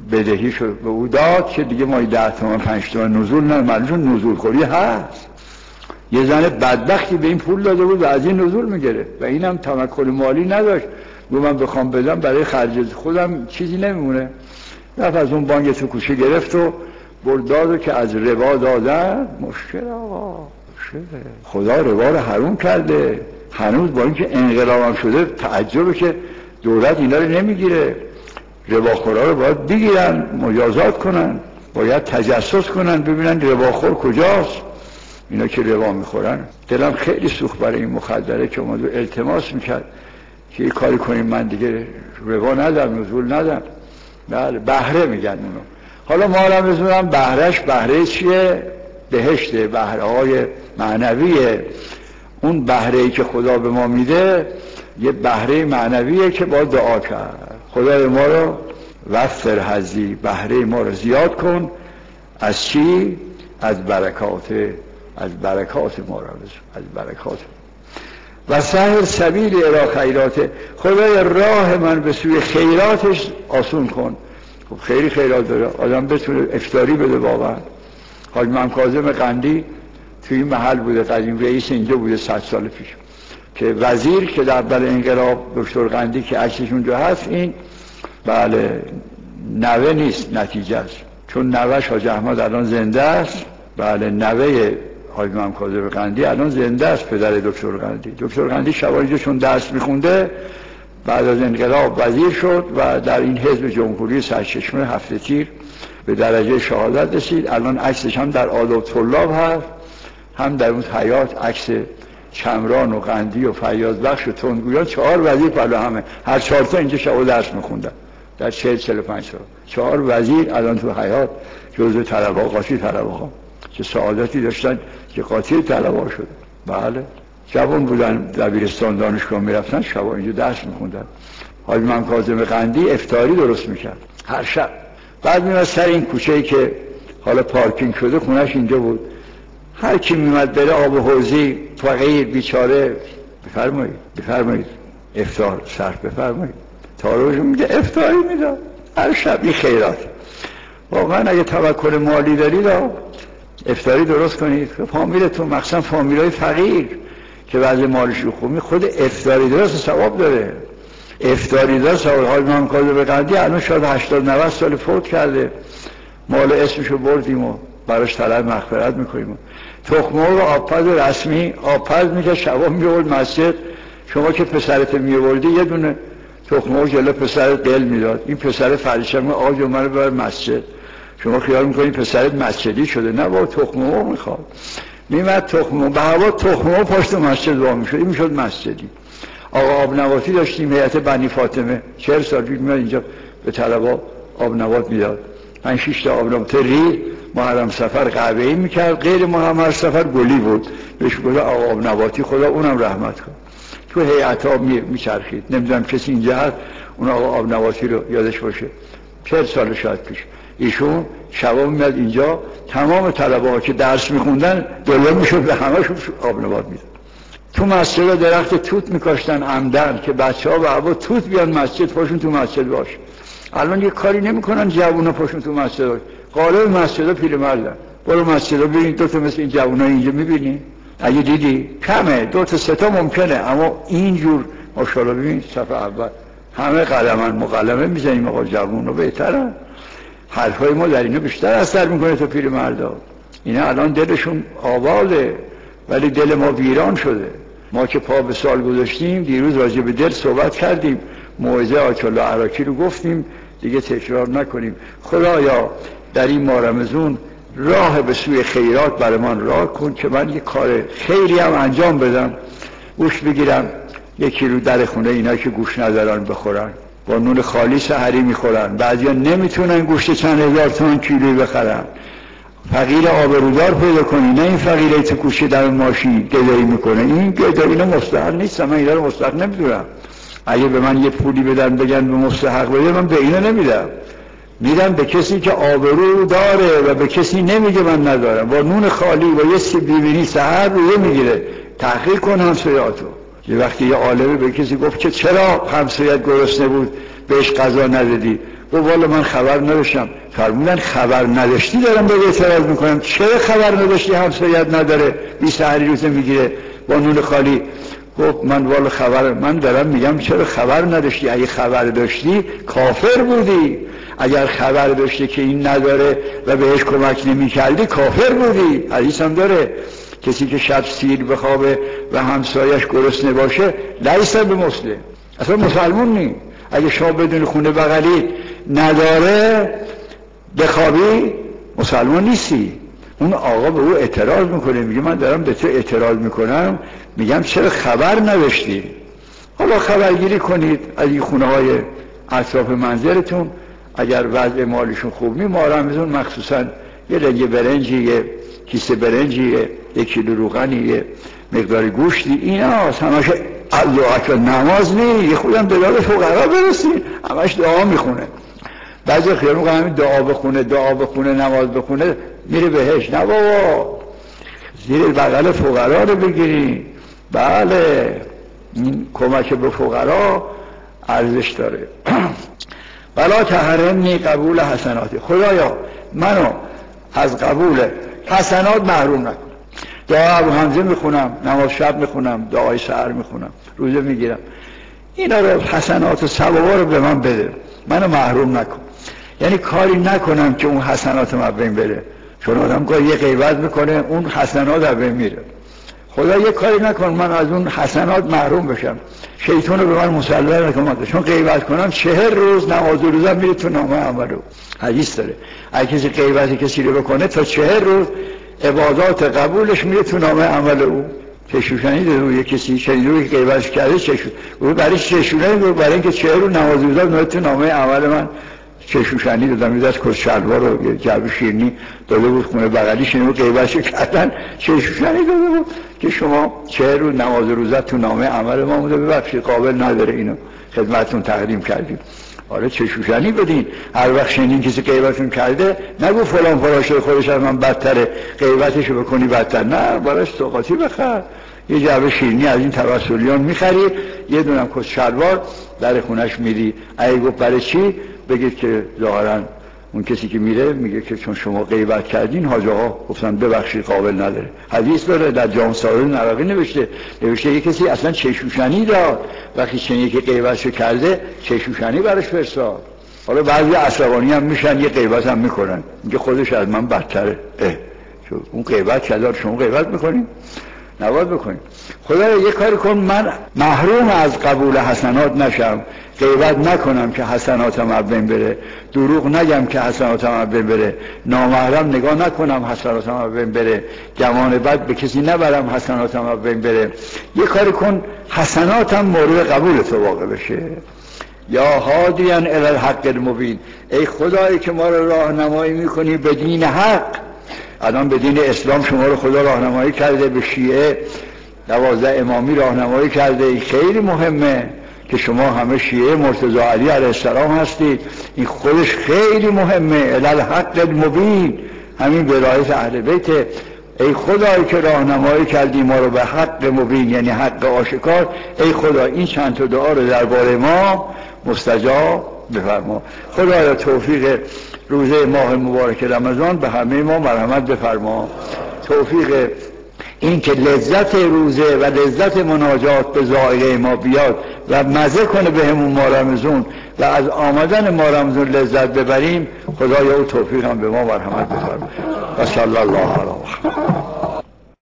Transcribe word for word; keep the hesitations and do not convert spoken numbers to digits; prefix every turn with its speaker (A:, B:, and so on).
A: بدهیشو به او داد که دیگه ما ده تومن پنج تومن نزول نه، معلومه نزول خوری هست. یه زن بدبختی به این پول داده بود و از این نزول میگیره و اینم تمکن مالی نداشت، گفت من بخوام بدم برای خرج خودم چیزی نمیمونه. رفت از اون بانک تو کوچه گرفت و برداد که از ربا دادن. مشکل آقا مشکل، خدا ربا رو حرام کرده. هنوز با اینکه انقلاب هم شده تعجبه که دولت اینا رو نمیگیره. رباخورا رو باید بگیرن، مجازات کنن، باید تجسس کنن ببینن رباخور کجاست. اینا که ربا میخورن. دلم خیلی سوخت برای این مخدره که اومد و التماس میکرد که یه کاری کنیم من دیگه ربا ندم، نزول ندم. بله بهره میگن اونو. حالا ما هم بزنم بهرهش بهره چیه؟ بهشته، بهره های معنویه. اون بهره‌ای که خدا به ما میده یه بهره معنویه که با دعا کرد خدای ما رو وفر حظی، بهره ما رو زیاد کن. از چی؟ از برکات، از برکات ما رو از برکات و سهل سبیل الی خیرات. خدای راه من به سوی خیراتش آسون کن. خب خیلی خیرات داره آدم بتونه افطاری بده. واقعا حاج محمد کاظم قندی توی این محل بوده، قدیم رئیس اینجا بوده صد سال پیش، که وزیر که در اول انقلاب دکتر قندی که عکسش اونجا هست، این بله نوه نیست نتیجه است، چون نوهش حاج احمد الان زنده است. بله نوه حاج محمد کاظم قندی الان زنده است، پدر دکتر قندی. دکتر قندی شوالیجا چون درس میخونده بعد از انقلاب وزیر شد و در این حزب جمهوری سرچشمه هفته تیر به درجه شهادت رسید. الان عکسش هم در آداب طلاب هست، هم در اون حیات عکس چمران و قندی و فیاض بخش و تندگویان. چهار وزیر بالا همه، هر چهار تا اینجا شب درس میخوندن در چهل چهل و پنج سال. چهار وزیر الان تو حیات جزء طلبه قاطی طلبه ها، چه سعادتی داشتن که قاطی طلبه شده. بله جوان بودن، دبیرستان دانشگاه میرفتن، شب اینجا درس میخوندن. حاج محمد کاظم قندی افطاری درست میکرد هر شب. بعد میاد سر این کوچه‌ای که حالا پارکینگ شده، خونش اینجا بود، هر کی میمد بره آب حوضی فقیر بیچاره بفرمایید بفرمایید افطار صرف بفرمایید، تاروش میده افطاری میداد هر شب. این خیرات واقعا اگه توکل مالی دارید افطاری درست کنید. فامیلتون مخصوصا فامیلای فقیر که وضع مالشون خوبه، خود افطاری درست ثواب داره. افطاری درست ثواب. حاج محمد کاظم قندی الان شاید هشتاد نود سال فوت کرده، مال اسمشو بردیم و براش طلب مغفرت میکنیم. تخم مرغ آبپز رسمی آبپز میشه، شبا میورد مسجد. شما که پسرت میوردی یه دونه تخم مرغ جلو پسرت قل میداد، این پسر فریشم آقا جو منو ببر مسجد. شما خیال میکنید پسرت مسجدی شده، نه بابا تخم مرغ میخواد. میمد تخم مرغ به هوا، تخم مرغ پشت مسجد وا میشد، این میشد مسجدی. آقا آبنباتی داشتیم هیئت بنی فاطمه، چهل سال پیش میاد اینجا به طلبا آبنبات میداد. پنج شش تا آبنبات ری محرم سفر قهوه‌ای میکرد، غیر محرم سفر گلی بود، بهش گفت آقا آبنباتی، خدا اونم رحمت کن. تو هیئت‌ها میچرخید، نمیدونم کسی اینجا هست اون آقا آبنباتی رو یادش باشه، چهل سال شاید پیش. ایشون شبا میاد اینجا، تمام طلبه‌ها که درس میخوندن دلوا میشد به همه‌شون آبنبات میداد. تو مسجد درخت توت میکاشتن عمدن که بچه‌ها به هوا توت بیان مسجد، پاشون تو مسجد باشه. الان یه کاری نمیکنن جوونا پاشون تو مسجد باشه. غالب مسجدها پیرمردن. برو مسجدها ببین دو تا مثل این جوونا اینجا میبینی؟ اگه دیدی کمه، دو تا سه تا ممکنه، اما اینجور ماشاءالله ببین صف اول همه قلمن مقلمه میزنیم. آقا جوونا بهترن، حرفای ما در اینو بیشتر اثر میکنه تا پیرمردا. اینا الان دلشون آباده ولی دل ما ویران شده. ما که پا به سال گذاشتیم، دیروز راجع به دل صحبت کردیم، موعظه آیت الله عراقی رو گفتیم، دیگه تکرار نکنیم. خدایا در این ماه رمضان راه به سوی خیرات برای من راه کن که من یه کار خیلی هم انجام بدم، گوشت بگیرم یکی رو در خونه اینا که گوشت ندارن بخورن، با نون خالی سحری میخورن، بعضیا نمیتونن گوشت چند هزار تومان کیلویی بخرن. فقیر آبرودار پیدا کنی، نه این فقیری تو کوچه در ماشین گدایی میکنه. این گدایی اینا مستحق نیست، من اینا رو مستحق نمیدونم. اگه به من یه پولی بدن بگن به مستحق بده، من به اینا نمیدم، میدم به کسی که آبرو داره و به کسی نمیگه من ندارم. با نون خالی و یه سیب بیبینی سحر رویه میگیره. تحقیق کن همسایه‌اتو. یه وقتی یه عالمه به کسی گفت که چرا همسایه‌ات گرسنه بود بهش غذا ندادی، و والا من خبر نداشتم. فرمودن خبر نداشتی دارم به اعتراض میکنم، چرا خبر نداشتی همسایت نداره بی سحری روزه میگیره با نون خالی؟ گفت من والا خبر من دارم میگم چرا خبر نداشتی؟ اگه خبر داشتی کافر بودی، اگر خبر داشتی که این نداره و بهش کمک نمیکردی کافر بودی. حدیث هم داره کسی که شب سیر بخوابه و همسایش گرسنه باشه لیس به مسلم، اصلا مسلمون نی. اگه شما بدون خونه بغلی نداره بخوابی مسلمان نیستی. اون آقا به او اعتراض میکنه، میگه من دارم به تو اعتراض میکنم، میگم چرا خبر نداشتی؟ حالا خبرگیری کنید از این خونه های اطراف منزلتون، اگر وضع مالیشون خوب نی ما رمزون مخصوصا یه لنگه برنجی، یه کیسه برنجی، یک کیلو روغنی، یه مقدار گوشتی، اینا همش دعا نماز نی، یه خودم به داد فقرا برسید، همش دعا میخونه. بعضی خیال میکنه همین دعا بخونه دعا بخونه نماز بخونه میره بهش. نه بابا، زیر بغل فقرا رو بگیری. بله این کمک به فقرا ارزش داره. بلا تحرمنی قبول حسناتی، خدایا منو از قبول حسنات محروم نکن. دعا ابو حمزه میخونم، نماز شب میخونم، دعای سحر میخونم، روزه میگیرم، اینا رو حسنات و ثوابا رو به من بده، منو محروم نکن. یعنی کاری نکنم که اون حسنات من بین بره، چون آدم که یه غیبت میکنه اون حسنات از بین میره. خدا یه کاری نکن من از اون حسنات محروم بشم، شیطان رو به من مسلط نکن، چون غیبت کنم چهر روز نماز و روزه میره تو نامه عملو. حدیث داره اگه کسی غیبت کسی رو بکنه تا چهر روز عبادات قبولش میره تو نامه عمل او. چشوشنی داره یه کسی شنیده که غیبتش کرده چشو او برای چشونه برای اینکه چهر روز نماز روزه میره تو نامه عمل من چشوشنی دادم، میذاشت کس شلوار رو جعبه شیرینی داده بود خونه بغلیش، اینو غیبتشو کردن چشوشنی داده بود که شما چهر روز نماز روزه تو نامه عمل ما بوده، ببخشید قابل نداره اینو خدمتتون تقدیم کردیم. آره چشوشنی بدین. هر وقت شنیدین کسی غیبتون کرده نگو فلان فلان شده خودش از من بدتره غیبتشو بکنی بدتر، نه براش سوغاتی بخر، یه جعبه شیرینی از این توسلیان میخری، یه دونم کس شلوار در خونش میری. اگه گفت برای چی بگید که ظاهرا اون کسی که میره میگه که چون شما غیبت کردین حاج آقا گفتن ببخشید قابل نداره. حدیث داره در جام سالار نووی نوشته نوشته یه کسی اصلا چشوشنی داد، وقتی شنید که غیبتشو کرده چشوشنی براش فرستاد. حالا بعضی عصبانی هم میشن یه غیبت هم میکنن، میگه خودش از من بدتره. اه چون اون غیبت کرده شما غیبت میکنین؟ نباید بکنین. خدا یه کاری کن من محروم از قبول حسنات نشم، غیبت نکنم که حسناتم از بین بره، دروغ نگم که حسناتم از بین بره، نامحرم نگاه نکنم حسناتم از بین بره، گمان بد به کسی نبرم حسناتم از بین بره. یه کاری کن حسناتم مورد قبول تو واقع بشه. یا هادیاً الی الحق المبین، ای خدایی که ما رو راهنمایی میکنی به دین حق. الان به دین اسلام شما رو خدا راهنمایی کرده، به شیعه دوازده امامی راهنمایی کرده. این خیلی مهمه که شما همه شیعه مرتضی علی علیه السلام هستید، این خودش خیلی مهمه. الی الحق المبین، همین ولایت اهل بیت. ای خدایی که راهنمایی کردی ما رو به حق مبین، یعنی حق آشکار، ای خدا این چند تا دعا رو درباره ما مستجاب بفرما. خدایا توفیق روزه ماه مبارک رمضان به همه ما مرحمت بفرما، توفیق این که لذت روزه و لذت مناجات به ذائقه ما بیاد و مزه کنه به همون ماه رمضان و از آمدن ماه رمضان لذت ببریم. خدایا او توفیق هم به ما مرحمت بفرما. و صلی الله علیه و